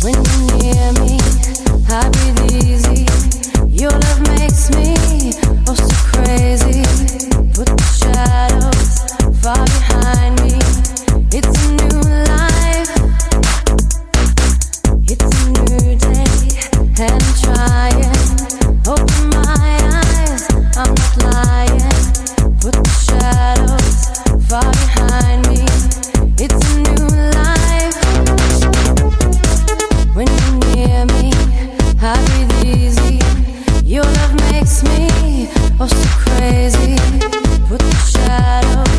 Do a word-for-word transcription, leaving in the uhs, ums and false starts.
When you're near me, I breathe easy. Your love makes me oh so crazy.